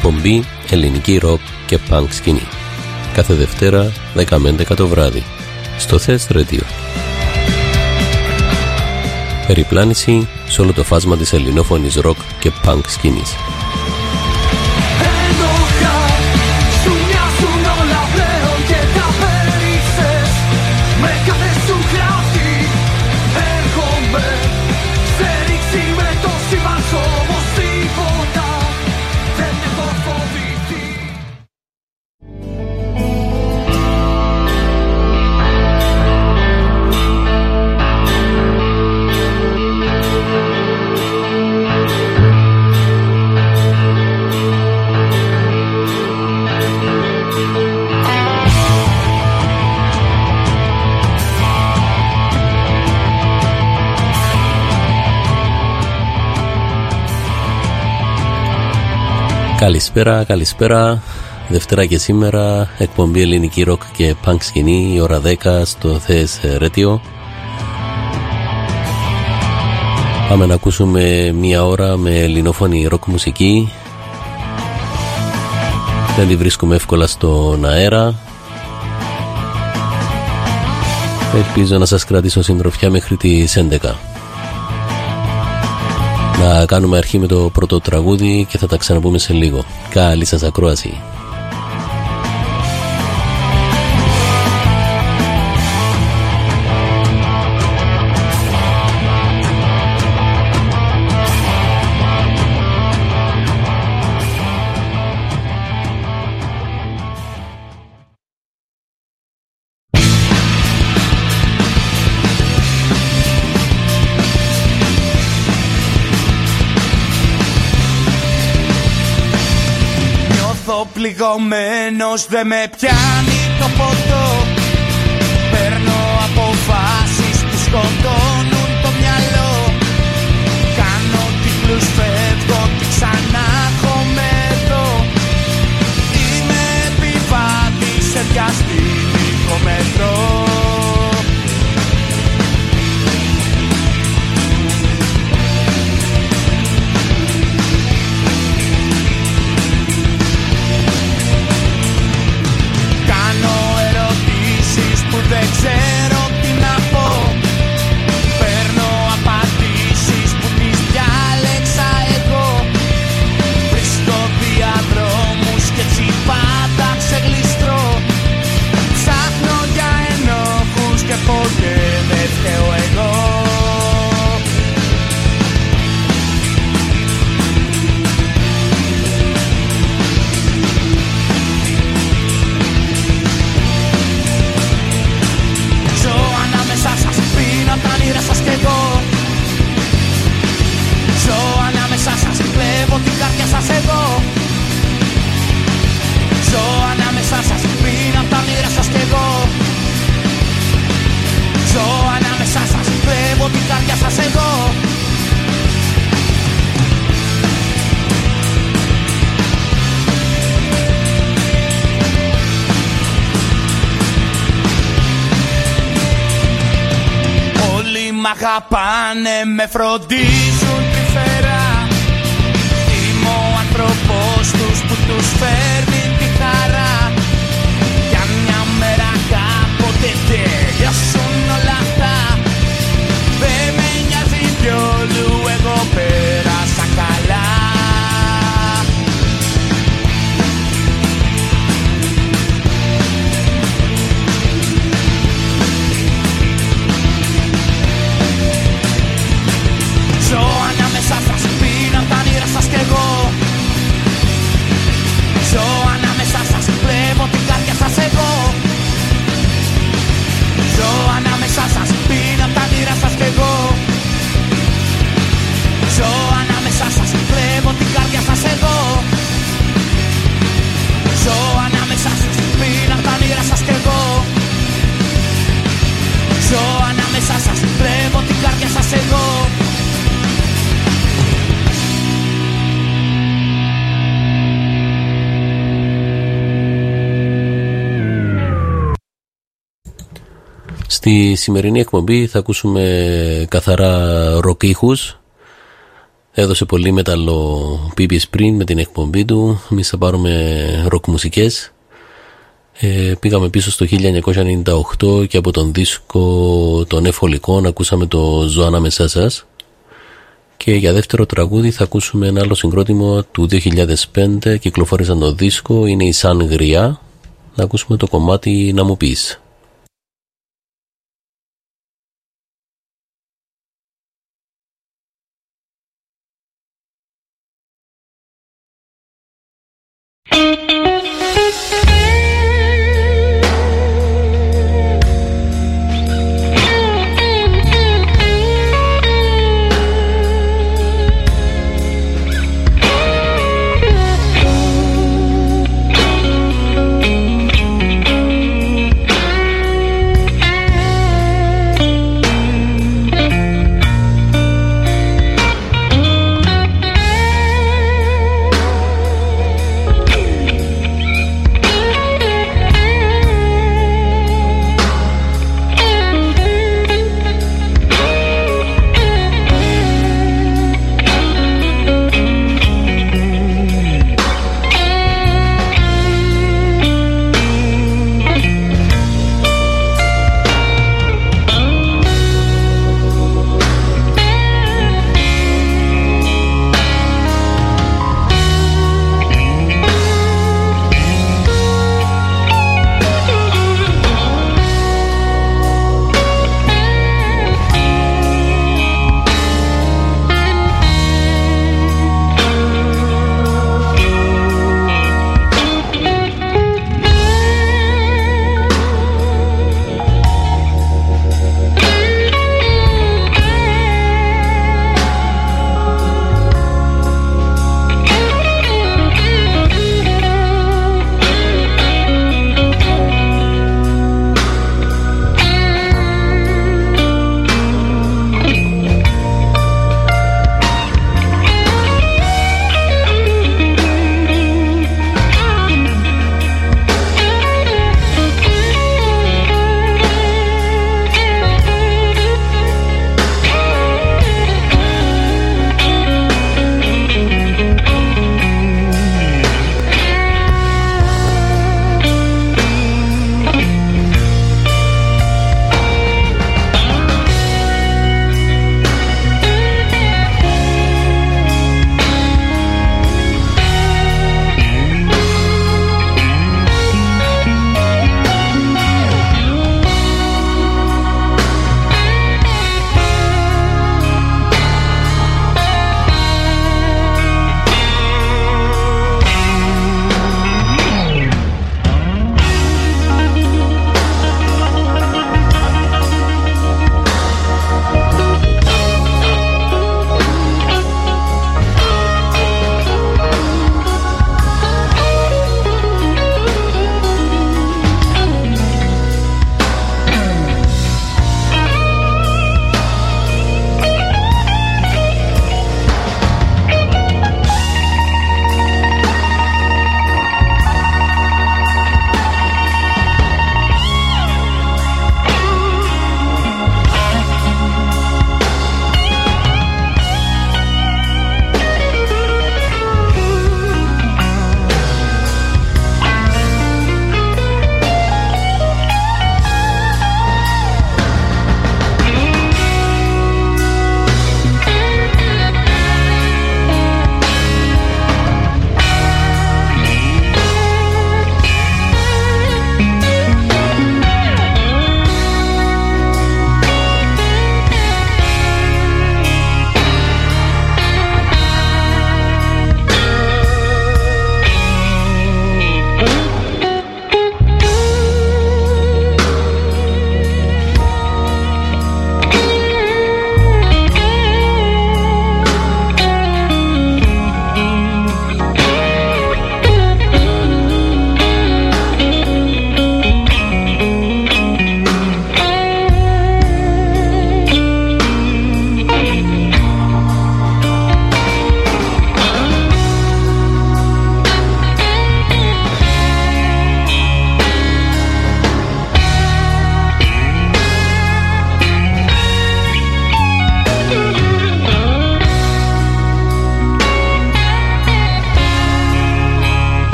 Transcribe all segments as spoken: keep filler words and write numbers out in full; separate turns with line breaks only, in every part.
εκπομπή ελληνική ροκ και punk σκηνή. Κάθε Δευτέρα δέκα με έντεκα το βράδυ στο Thest Radio. Περιπλάνηση σε όλο το φάσμα της ελληνόφωνης ροκ και punk σκηνής. Καλησπέρα, καλησπέρα. Δευτέρα και σήμερα εκπομπή ελληνική ροκ και punk σκηνή, η ώρα δέκα στο Thest Radio. Πάμε να ακούσουμε μία ώρα με ελληνόφωνη ροκ μουσική. Δεν τη βρίσκουμε εύκολα στον αέρα. Ελπίζω να σας κρατήσω συντροφιά μέχρι τις έντεκα. Να κάνουμε αρχή με το πρώτο τραγούδι και θα τα ξαναπούμε σε λίγο. Καλή σας ακρόαση.
Πληγωμένος, δε με πιάνει το ποτό. Παίρνω αποφάσεις που σκοτώνουν το μυαλό. Κάνω κύκλους, φεύγω και ξανά έρχομαι εδώ. Είμαι επιβάτης σε διαστημικό μετρό. Δεν ξέρω τι να πω. Παίρνω απαντήσεις που τις διάλεξα εγώ. Βρίσκω διαδρόμους και έτσι πάντα ξεγλιστρώ. Ψάχνω για ενόχους και ποτέ δεν φταίω εγώ. Τα όνειρα σας κι εγώ. Ζω ανάμεσα σας, κλέβω την καρδιά σας εγώ. Ζω ανάμεσα σας, πριν απ' τα όνειρα σας κι εγώ. Ζω ανάμεσα σας, κλέβω την καρδιά σας εγώ. Μ' αγαπάνε, με φροντίζουν τρυφερά. Είμαι ο άνθρωπος τους που τους φέρνει τη χαρά. Για μια μέρα κάποτε τελειώσουν όλα αυτά. Δεν με νοιάζει διόλου, εγώ πέρασα καλά. Ζω ανάμεσα σας, πριν απ' τα όνειρα σας κι εγώ. Ζω ανάμεσα σας, κλέβω την καρδιά σας εγώ. Ζω ανάμεσα σας, πριν απ' τα όνειρα σας κι εγώ. Ζω ανάμεσα σας, κλέβω την καρδιά σας εγώ. Ζω ανάμεσα σας, πριν απ' τα όνειρα σας κι εγώ. Ζω ανάμεσα σας, κλέβω την καρδιά σας εγώ.
Στη σημερινή εκπομπή θα ακούσουμε καθαρά ροκ ήχους. έδωσε πολύ μεταλλο Πίπης πριν με την εκπομπή του. Εμείς θα πάρουμε ροκ μουσικές. Ε, πήγαμε πίσω στο χίλια εννιακόσια ενενήντα οκτώ και από τον δίσκο των Εφολικών ακούσαμε το «Ζω ανάμεσά σας». Και για δεύτερο τραγούδι θα ακούσουμε ένα άλλο συγκρότημα του δύο χιλιάδες πέντε, κυκλοφόρησαν το δίσκο, είναι η Σαν Γριά. Να ακούσουμε το κομμάτι «Να μου πεις».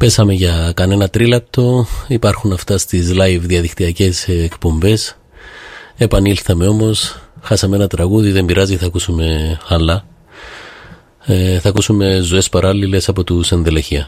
Πέσαμε για κανένα τρίλεπτο. Υπάρχουν αυτά στις live διαδικτυακές εκπομπές. Επανήλθαμε όμως. Χάσαμε ένα τραγούδι, δεν πειράζει, θα ακούσουμε άλλα. Ε, θα ακούσουμε Ζωές Παράλληλες από τους Ενδελεχεία.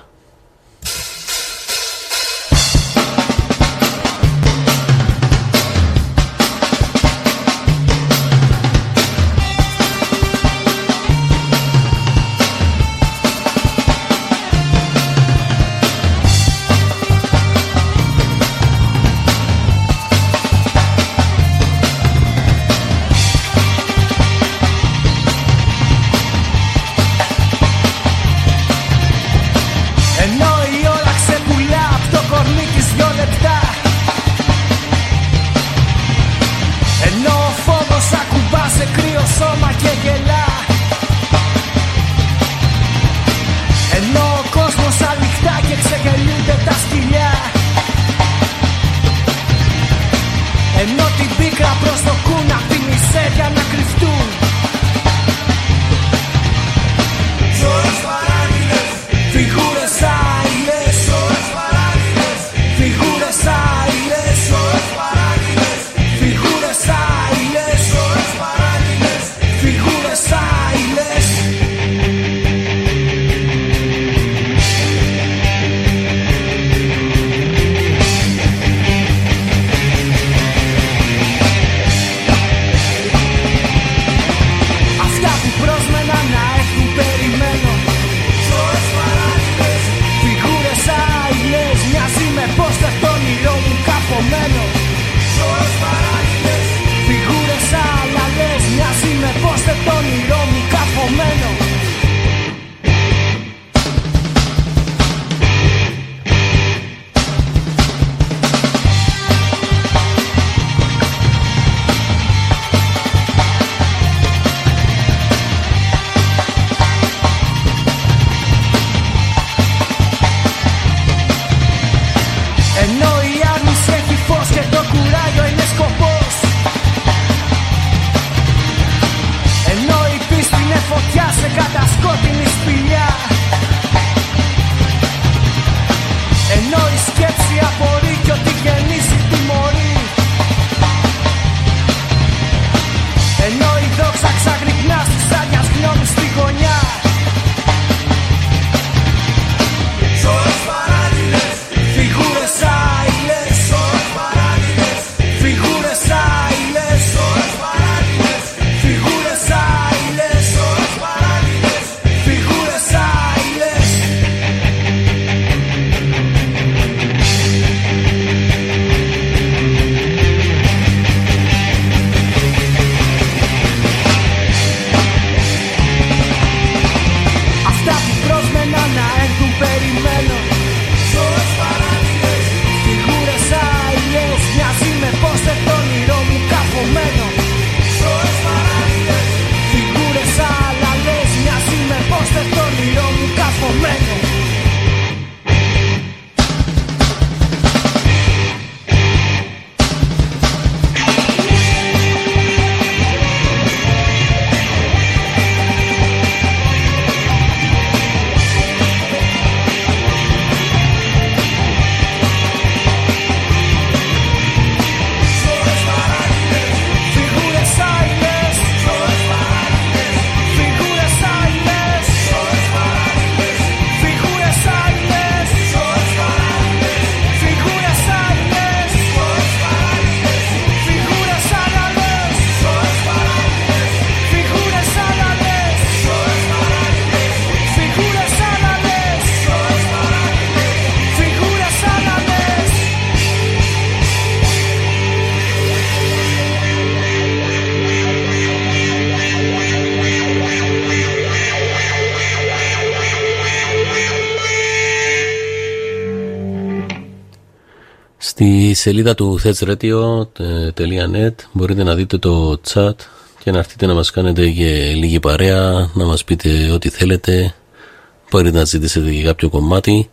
Στη σελίδα του thetsradio τελεία net μπορείτε να δείτε το chat και να έρθετε να μας κάνετε και λίγη παρέα, να μας πείτε ό,τι θέλετε. Μπορείτε να ζητήσετε και κάποιο κομμάτι.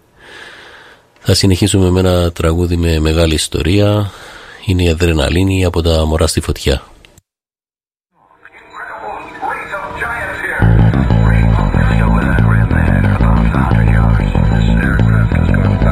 Θα συνεχίσουμε με ένα τραγούδι με μεγάλη ιστορία. Είναι η Αδρεναλίνη από τα Μωρά στη Φωτιά.
Go with that rim there, about a hundred yards. This aircraft has got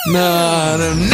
να, να, να.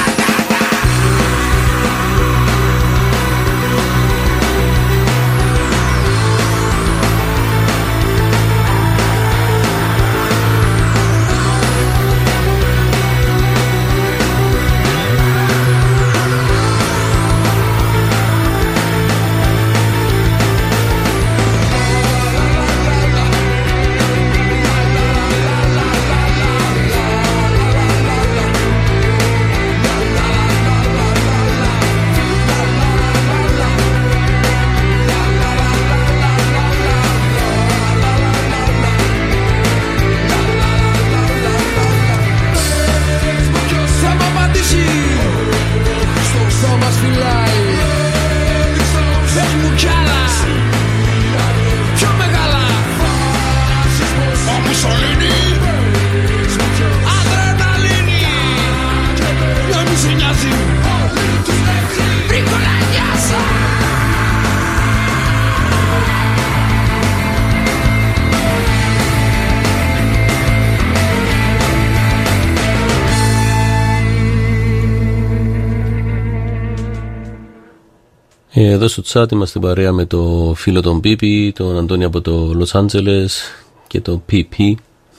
Εδώ στο chat είμαστε παρέα με το φίλο τον Πίπη, τον Αντώνη από το Λος Άντζελες και το πι πι.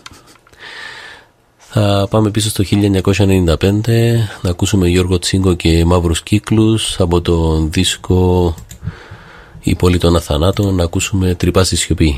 Θα πάμε πίσω στο χίλια εννιακόσια ενενήντα πέντε να ακούσουμε Γιώργο Τσίγκο και Μαύρους Κύκλους από τον δίσκο Η Πόλη των Αθανάτων, να ακούσουμε Τρυπά στη Σιωπή.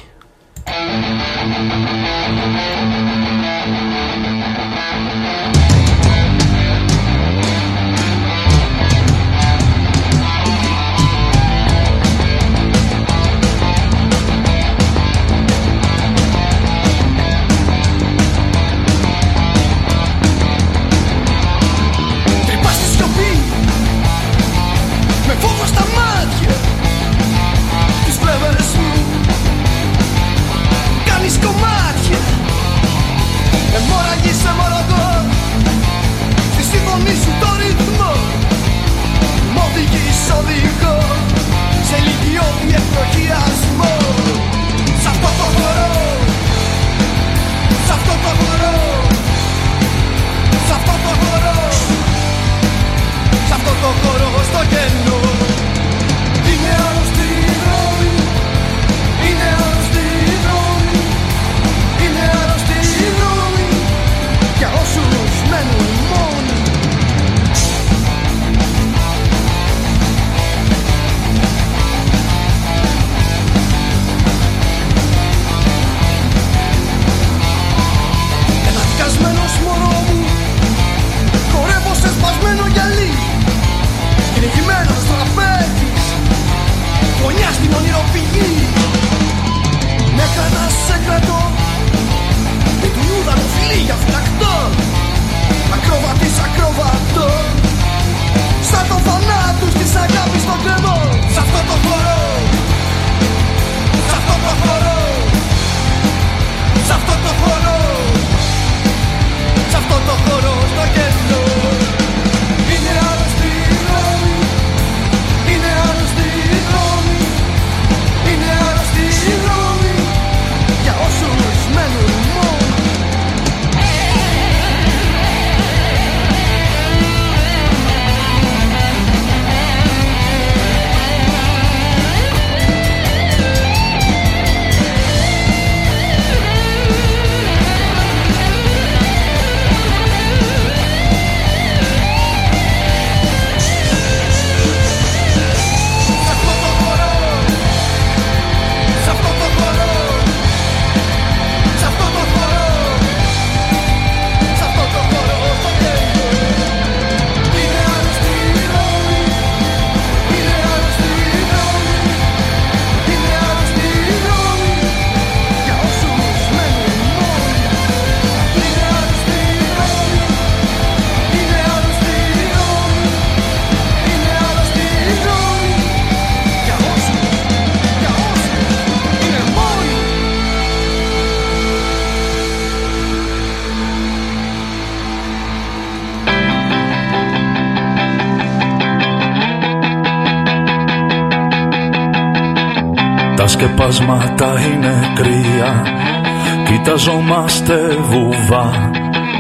Τα σκεπάσματα είναι κρύα, κοιταζόμαστε βουβά.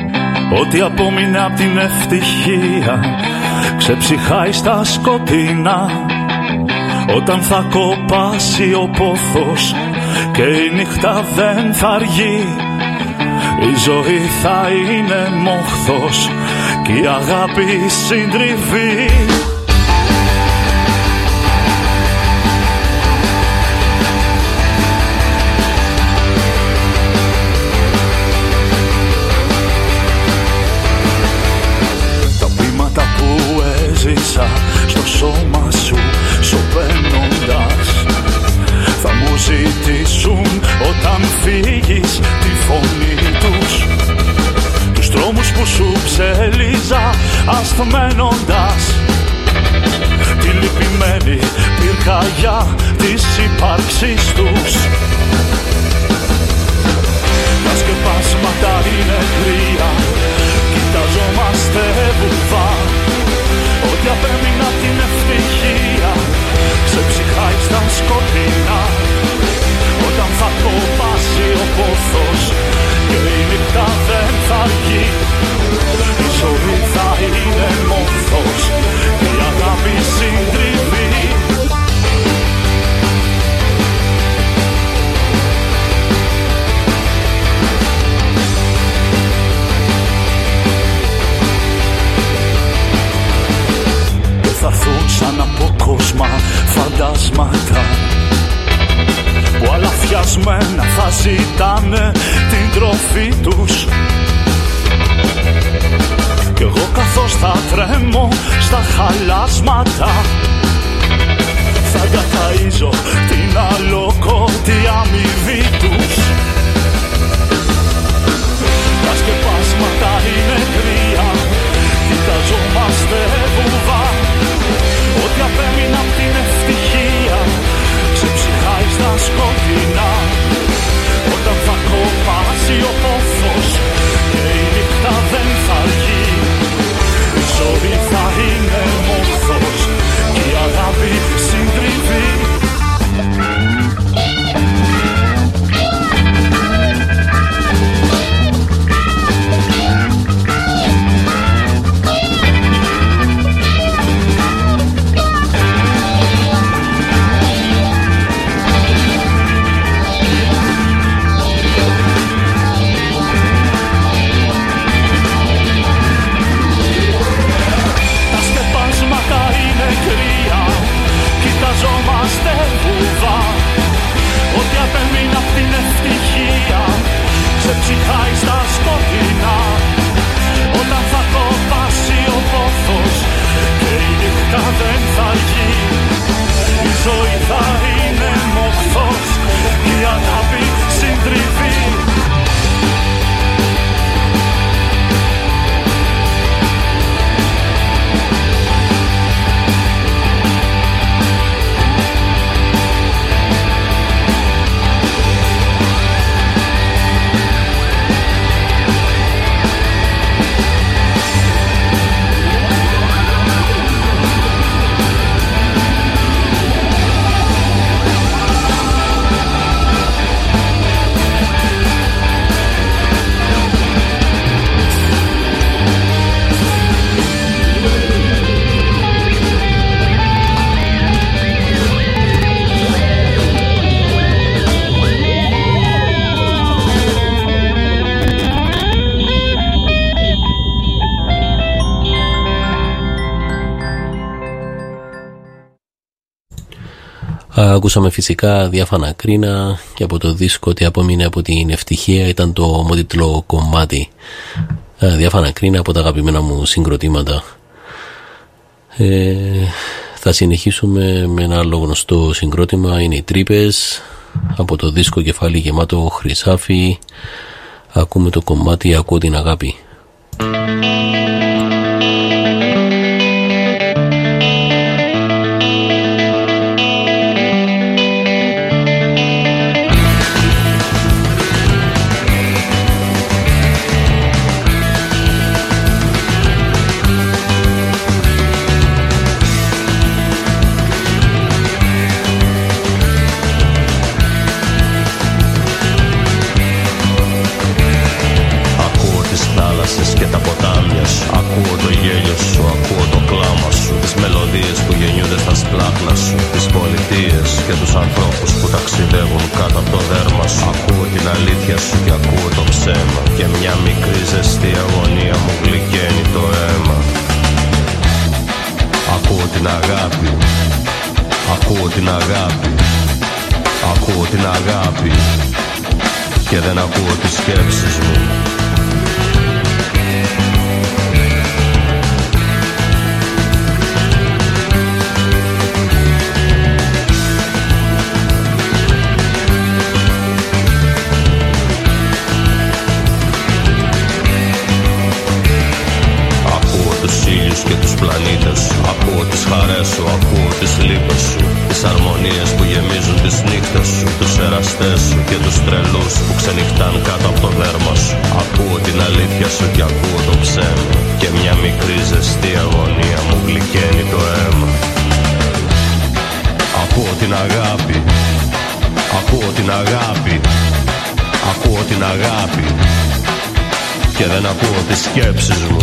Ό,τι απόμεινε απ' την ευτυχία ξεψυχάει στα σκοτεινά. Όταν θα κοπάσει ο πόθος και η νύχτα δεν θα αργεί, η ζωή θα είναι μόχθος και η αγάπη συντριβή. Τα βήματα που έζησα στο σώμα σου σωπαίνοντας θα μου ζητήσουν όταν φύγεις τη φωνή τους, τους δρόμους που σου ψέλιζα ασθμένοντας, τη λυπημένη πυρκαγιά της ύπαρξής τους. Τα σκεπάσματα είναι κρύα, κοιταζόμαστε βουβά. Ό,τι απέμεινα απ' την ευτυχία ξεψυχάει στα σκοτεινά. Όταν θα κοπάσει ο πόθος και η νύχτα δεν θα αργεί, η ζωή θα είναι μόχθος και η αγάπη συντριβή. Θα έρθουν σαν απόκοσμα φαντάσματα που αλαφιασμένα θα ζητάνε την τροφή τους. Κι εγώ καθώς θα τρέμω στα χαλάσματα θα τα ταΐζω την αλόκοτη αμοιβή τους. Τα σκεπάσματα είναι κρύα, κοιταζόμαστε βουβά. Ό,τι απέμεινα απ' την ευτυχία ξεψυχάει στα σκοτεινά. Όταν θα κοπάσει ο πόθος και η νύχτα δεν θα αργεί, η ζωή θα είναι μόχθος και η αγάπη συντριβή. Κοιταζόμαστε βουβά. Ό,τι απέμεινα απ' την ευτυχία ξεψυχάει στα σκοτεινά. Όταν θα κοπάσει ο πόθος και η νύχτα δεν θα αργεί, η ζωή θα είναι μόχθος και η αγάπη συντριβή.
Ακούσαμε φυσικά Διάφανα Κρίνα και από το δίσκο «Ό,τι απόμεινε από την ευτυχία» ήταν το ομότιτλο κομμάτι. Διάφανα Κρίνα από τα αγαπημένα μου συγκροτήματα. Ε, θα συνεχίσουμε με ένα άλλο γνωστό συγκρότημα, είναι οι Τρύπες, από το δίσκο «Κεφάλι γεμάτο χρυσάφι». Ακούμε το κομμάτι «Ακούω την αγάπη».
Ακούω τις θάλασσες και τα πλάχνα σου, τις πολιτείες και τους ανθρώπους που ταξιδεύουν κάτω από το δέρμα σου. Ακούω την αλήθεια σου και ακούω το ψέμα, και μια μικρή ζεστή αγωνία μου γλυκαίνει το αίμα. Ακούω την αγάπη, ακούω την αγάπη, ακούω την αγάπη, και δεν ακούω τις σκέψεις μου. Και τους πλανήτες σου, ακούω τις χαρές σου, ακούω τις λύπες σου, τις αρμονίες που γεμίζουν τις νύχτες σου, τους εραστές σου και τους τρελούς που ξενυχτάν κάτω από το δέρμα σου. Ακούω την αλήθεια σου και ακούω το ψέμα, και μια μικρή ζεστή αγωνία μου γλυκαίνει το αίμα. Ακούω την αγάπη, ακούω την αγάπη, ακούω την αγάπη, και δεν ακούω τις σκέψεις μου.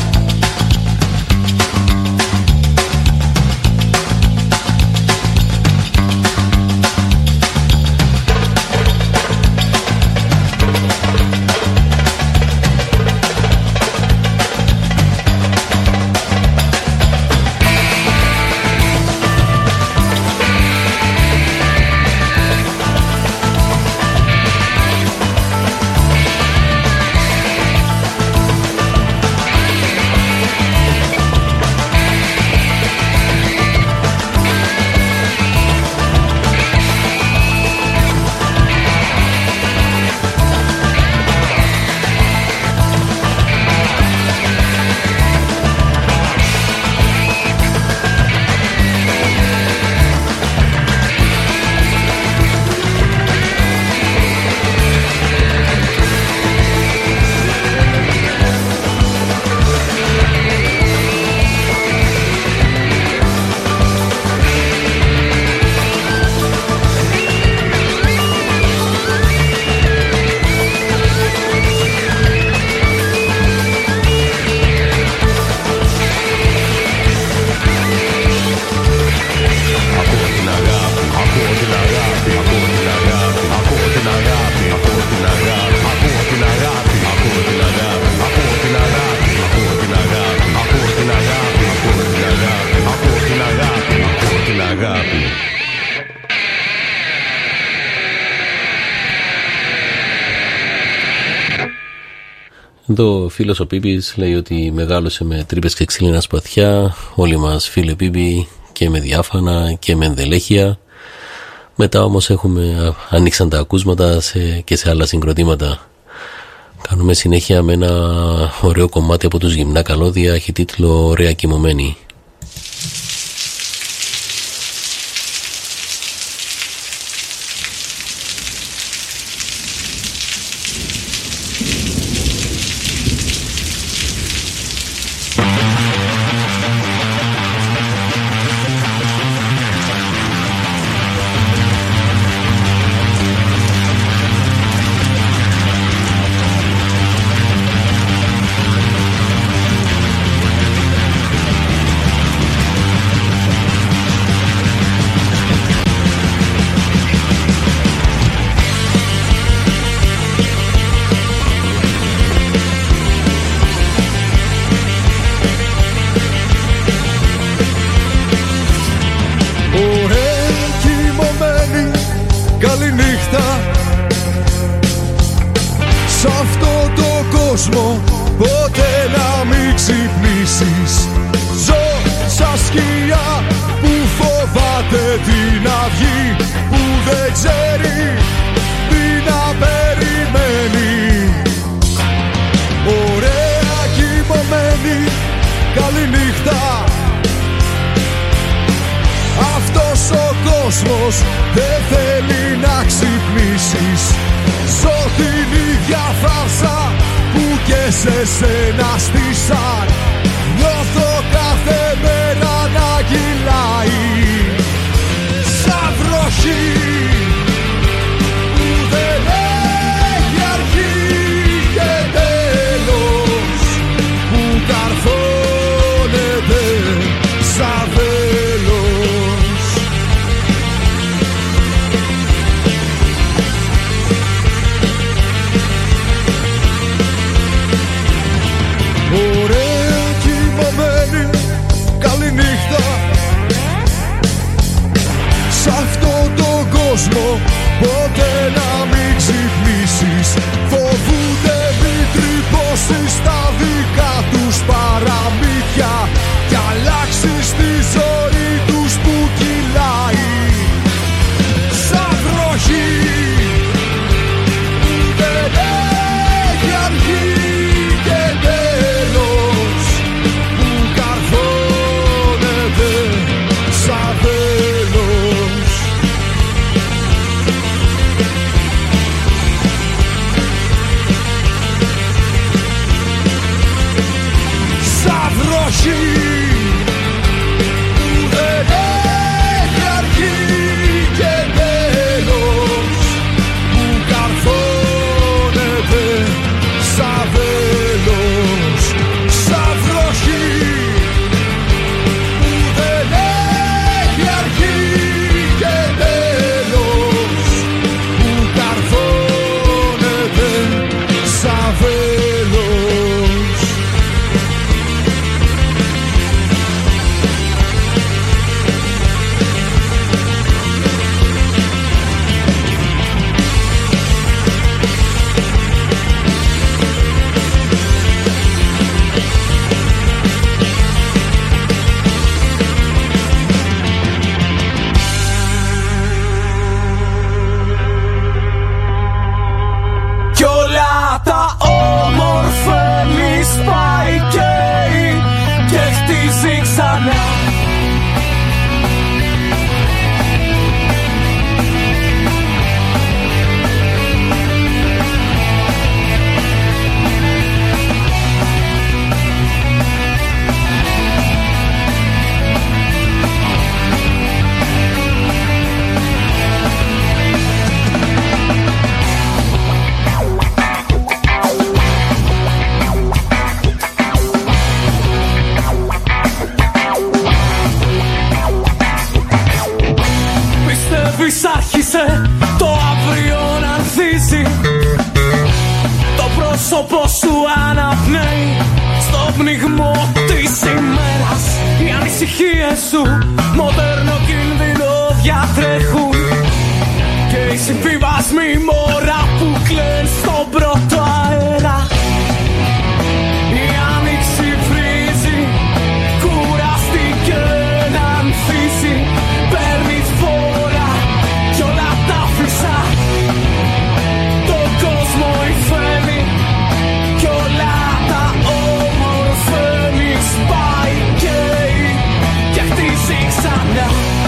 Εδώ ο φίλος ο Πίπης λέει ότι μεγάλωσε με τρύπες και ξύλινα σπαθιά. Όλοι μας φίλοι Πίπη, και με διάφανα και με ενδελέχεια. Μετά όμως έχουμε, ανοίξαν τα ακούσματα σε, και σε άλλα συγκροτήματα. Κάνουμε συνέχεια με ένα ωραίο κομμάτι από τους Γυμνά Καλώδια, έχει τίτλο «Ωραία κοιμωμένη».
Σαν βέλος ποτέ να μην ξυπνήσεις. Φοβούνται μην τρυπώσεις τα δικά τους παραμύθια κι αλλάξεις τη ζωή τους που κυλάει σαν βροχή που δεν έχει αρχή και τέλος, που καρφώνεται σαν τέλος. Σαν βροχή που δεν έχει αρχή και τέλος, που καρφώνεται σαν βέλος. Σαν βροχή που δεν έχει αρχή και τέλος, που καρφώνεται σαν βέλος.
Κι όλα τα όμορφαίνει σπάει καίει και χτίζει ξανά. Πιστεύεις άρχισε το αύριο να ανθίζει, το πρόσωπο σου αναπνέει στο πνιγμό της ημέρας. Οι ανησυχίες σου μοντέρνο κίνδυνο διατρέχουν και οι συμβιβασμοί μωρά που κλαίν στον πρώτο αέρα. Η άνοιξη βρίζει, κουραστήκε να ανθίσει, παίρνει φόρα κι όλα τα άφησα. Τον κόσμο υφαίνει κι όλα τα όμορφαίνει, σπάει καίει και χτίζει ξανά.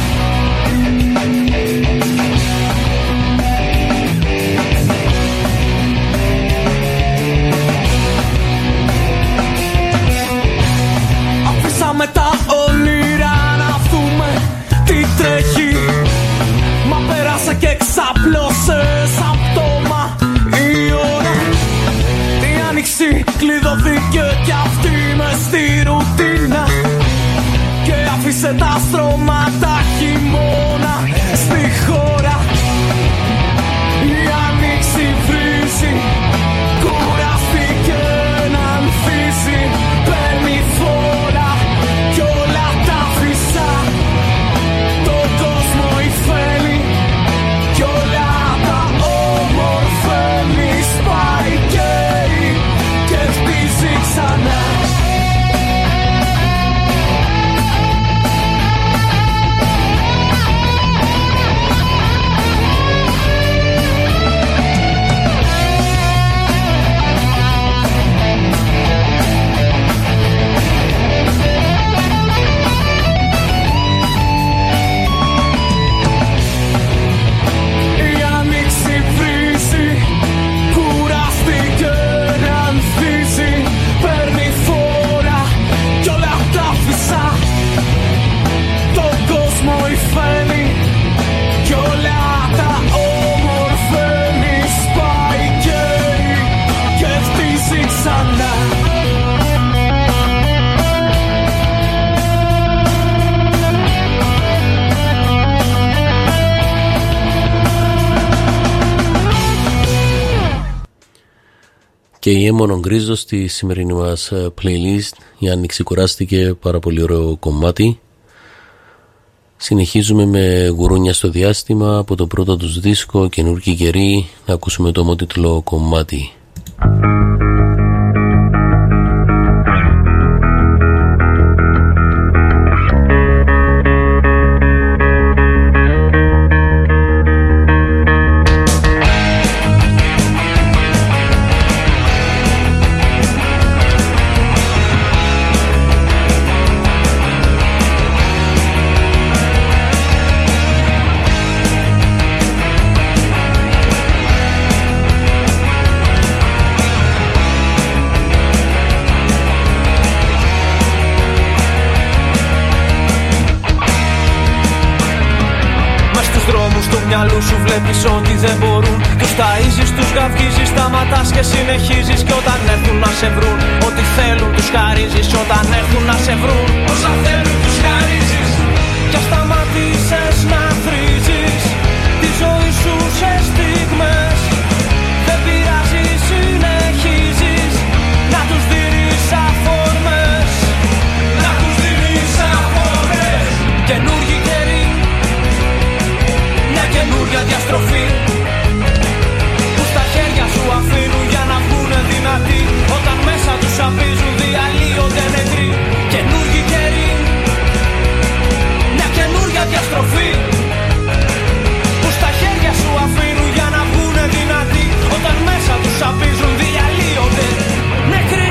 Αφήσαμε τα όνειρα να δούμε τι τρέχει, μα πέρασε και ξαπλώσε σαν πτώμα η ώρα. Η άνοιξη κλειδωθήκε κι αυτή μες στη ρουτίνα και άφησε τα στρώματα χειμώνα στη χώρα. Η άνοιξη βρίζει, κουραστήκε να ανθίσει, παίρνει φόρα κι όλα τα άφησα. Τον κόσμο υφαίνει κι όλα τα όμορφαίνει, σπάει καίει και χτίζει ξανά.
Και η Έμονο Γκρίζο στη σημερινή μας playlist. Η άνοιξη κουράστηκε, πάρα πολύ ωραίο κομμάτι. Συνεχίζουμε με γουρούνια στο διάστημα από το πρώτο τους δίσκο Καινούργιοι καιροί, να ακούσουμε το ομότιτλο κομμάτι.
Βλέπεις ότι δεν μπορούν. Τους ταΐζεις, τους γαυγίζεις, σταματάς και συνεχίζεις. Και όταν έρθουν να σε βρουν, ό,τι θέλουν τους χαρίζεις. Όταν έρθουν να σε βρουν, όσα θέλουν τους χαρίζεις. Κι ας σταματήσεις να θρίζεις τη ζωή σου σε στιγμές. Δεν πειράζει, συνεχίζεις να τους δίνεις αφορμές. Να τους δίνεις αφορμές. Καινούργιοι καιροί, μια καινούργια διαστροφή που στα χέρια σου αφήνουν για να βγουνε δυνατοί. Όταν μέσα τους απίζουν διαλύονται νεκροί. Καινούργιοι καιροί, μια καινούργια διαστροφή που στα χέρια σου αφήνουν για να βγουνε δυνατοί. Όταν μέσα τους απίζουν διαλύονται νεκροί.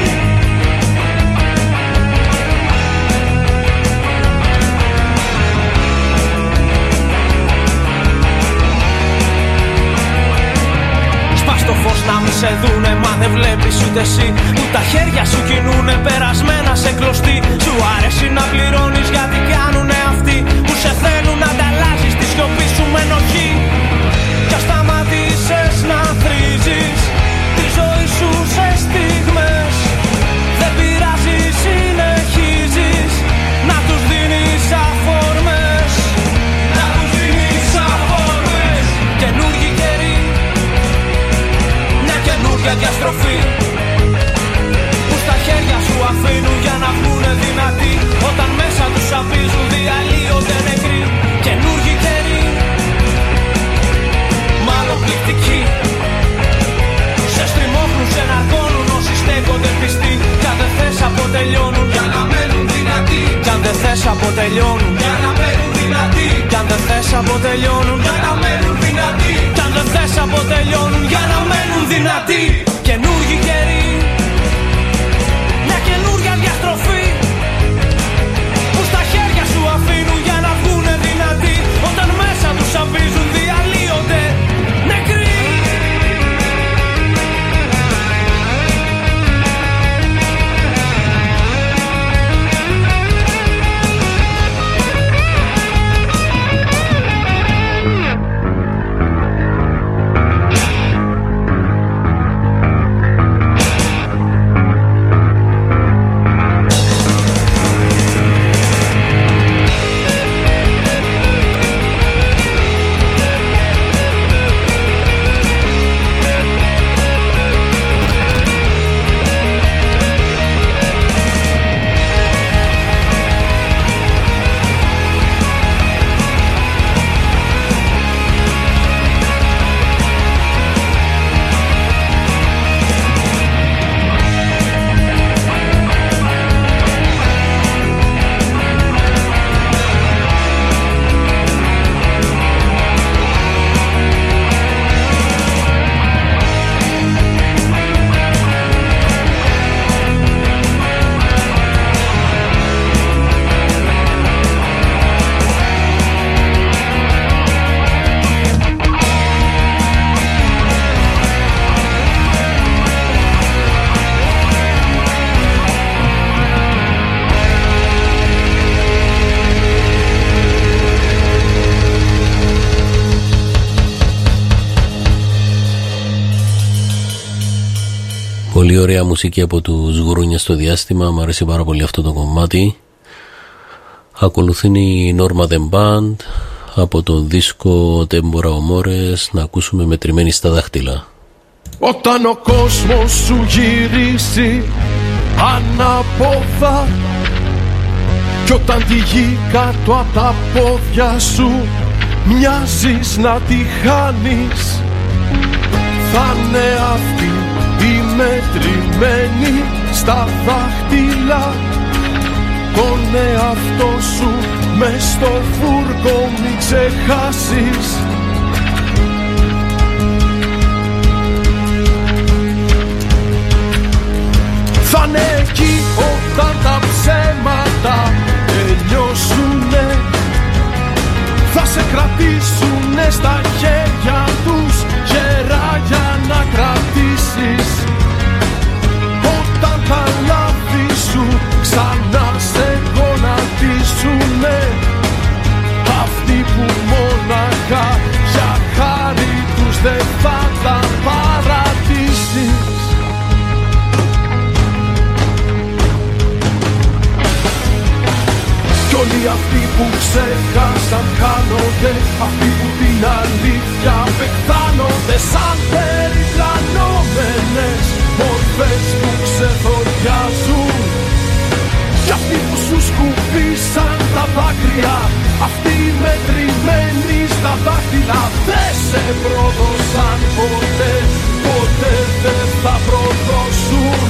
Στο φως να μη σε δούνε, μα δεν βλέπεις ούτε εσύ που τα χέρια σου κινούνε περασμένα σε κλωστή. Σου άρεσε να πληρώνεις γιατί κάνουνε αυτοί που σε θέλουν να ανταλλάζεις τη σιωπή σου με ενοχή. Κι ας σταματήσεις να θρίζεις τη ζωή σου σε στιγμές. Δεν πειράζει, συνεχίζεις να τους δίνεις αφορμές. Να τους δίνεις αφορμές. Καινούργιοι καιροί, καινούργια διαστροφή που στα χέρια σου αφήνουν για να βγουνε δυνατοί. Όταν μέσα τους απίζουν διαλύονται νεκροί. Καινούργιοι καιροί, μάλλον πληκτικοί, σε στριμώχνουν, σε ναρκώνουν όσοι στέκονται πιστοί. Κι αν δεν θες αποτελειώνουν για να μένουν δυνατοί. Κι αν δεν θες αποτελειώνουν για να μένουν δυνατοί. Κι αν δεν θες αποτελειώνουν για να μένουν δυνατοί. Κι αν δεν θες αποτελειώνουν για να μένουν δυνατοί. Καινούργιοι καιροί, μια καινούργια διαστροφή που στα χέρια σου αφήνουν για να βγουνε δυνατοί. Όταν μέσα τους απίζουν διαλύονται νεκροί.
Πολύ ωραία μουσική από τους Γουρούνια στο διάστημα. Μου αρέσει πάρα πολύ αυτό το κομμάτι. Ακολουθεί η Norma The Band από τον δίσκο Tempora Amores, να ακούσουμε Μετρημένη στα δάχτυλα.
Όταν ο κόσμος σου γυρίσει ανάποδα Κι όταν τη γη κάτω απ' τα πόδια σου μοιάζεις να τη χάνεις, θα είναι αυτή η μετρημένη στα δάχτυλα τον εαυτό σου μες στο φούρκο, μην ξεχάσεις. Θα είναι εκεί όταν τα ψέματα τελειώσουνε, θα σε κρατήσουνε στα χέρια τους γερά για να κρατήσεις. Όταν τα λάθη σου ξανά σε γονατίσουνε, αυτοί που μόναχα για χάρη τους δεν θα τα παρατήσεις. Κι όλοι αυτοί που ξέχασαν χάνονται, αυτοί που την αλήθεια πεκθάνονται σαν περιπλανόμενες μορφές που ξεθοριάζουν. Κι αυτοί που σου σκουπίσαν τα δάκρυα, αυτοί μετρημένοι στα δάχτυλα, δεν σε πρόδωσαν ποτέ, ποτέ δεν θα προδώσουν.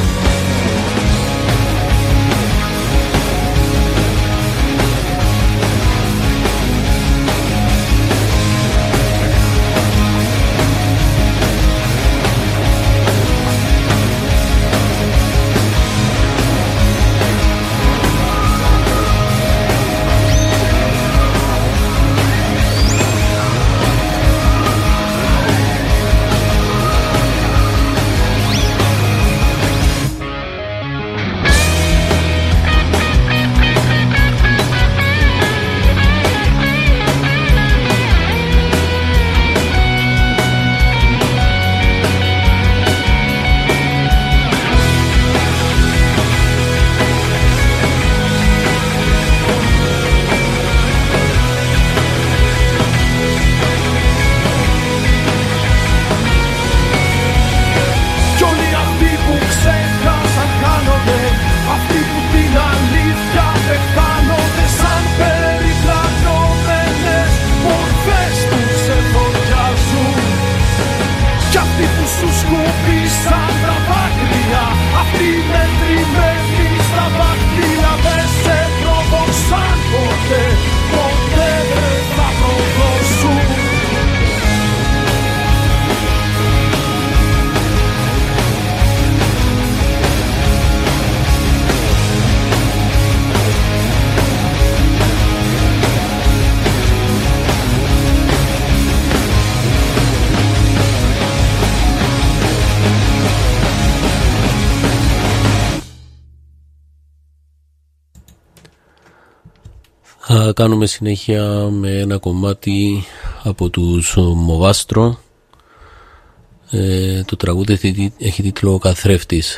Θα κάνουμε συνέχεια με ένα κομμάτι από τους Μοβάστρο. Ε, το τραγούδι έχει τίτλο «Καθρέφτης».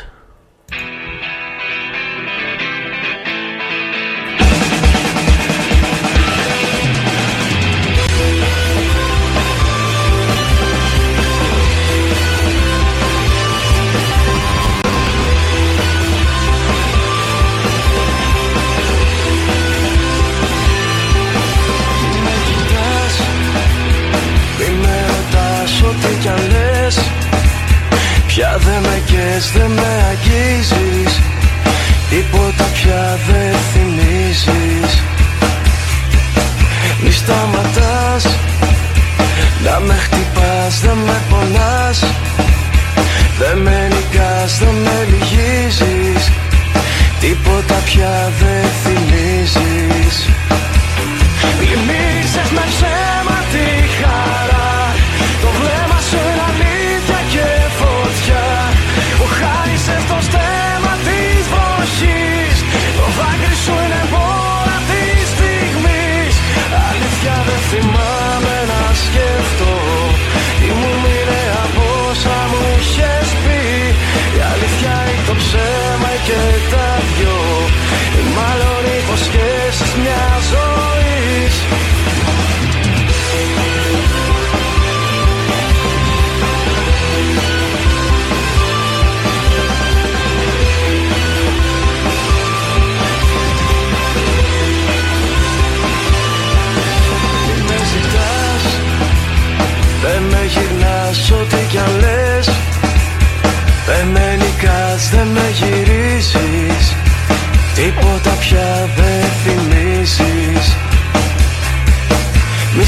Πια δεν με καις, δεν με αγγίζεις, τίποτα πια δεν θυμίζεις. Μη σταματάς να με χτυπάς, δεν με πονάς, δεν με νικάς, δεν με λυγίζεις, τίποτα πια δεν θυμίζεις. Γεμίζεις με ψέμα τη χαρά, το βλέμμα σου είναι αλήθεια και φωτιά. Μου χάρισες το στέμμα της βροχής, το δάκρυ σου είναι πόρα της στιγμής. Αλήθεια δεν θυμάμαι να σκεφτώ, ήμουν μοιραία από όσα μου είχες πει. Η αλήθεια ή το ψέμα και τα δυο, μάλλον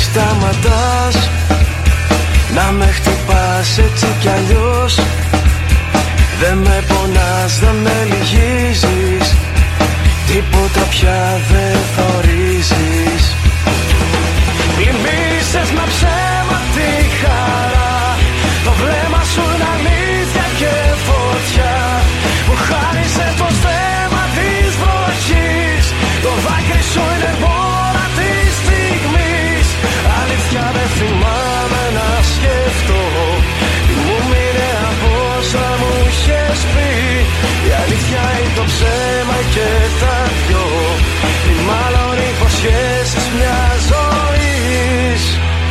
σταματάς να με χτυπάς έτσι κι αλλιώς. Δεν με πονάς, δεν με λυγίζεις, τίποτα πια δεν θα ορίζεις. Πλημμύρισες με ψέμα τη χαρά, το βλέμμα σου είναι αλήθεια και φωτιά. Μου χάρισες το στέμα της βροχής, το δάκρυ σου είναι μόνα της στιγμής. Αλήθεια δεν θυμάμαι να σκεφτώ, τι μου μείνε από όσα μου είχες πει. Η αλήθεια είναι το ψέμα και τα δυο, ή μάλλον υποσχέσεις μιας ζωής.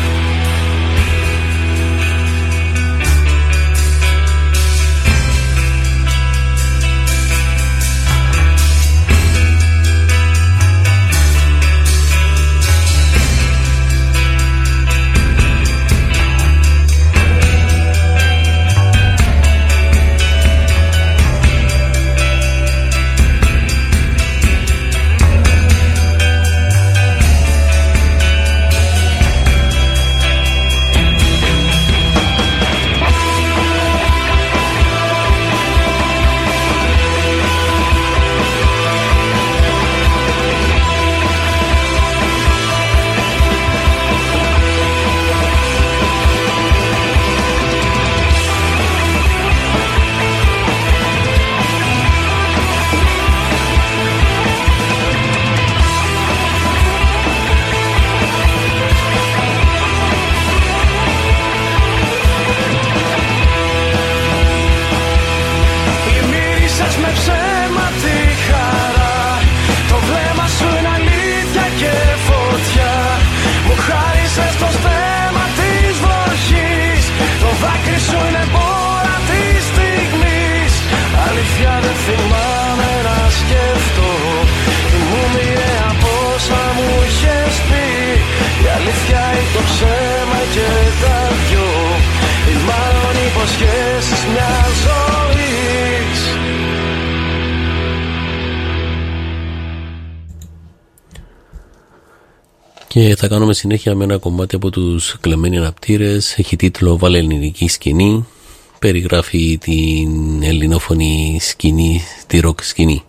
Και θα κάνουμε συνέχεια με ένα κομμάτι από τους Κλεμμένοι Αναπτήρες. Έχει τίτλο «Βάλε ελληνική σκηνή». Περιγράφει την ελληνόφωνη σκηνή, τη ροκ σκηνή.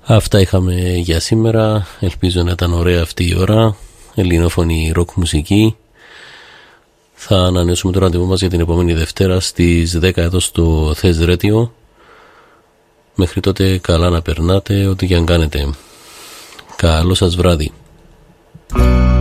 Αυτά είχαμε για σήμερα. Ελπίζω να ήταν ωραία αυτή η ώρα. Ελληνόφωνη ροκ μουσική. Θα ανανεώσουμε το ραντεβού μας για την επόμενη Δευτέρα στις δέκα εδώ στο Θες Radio. Μέχρι τότε καλά να περνάτε ό,τι και αν κάνετε. Καλό σας βράδυ.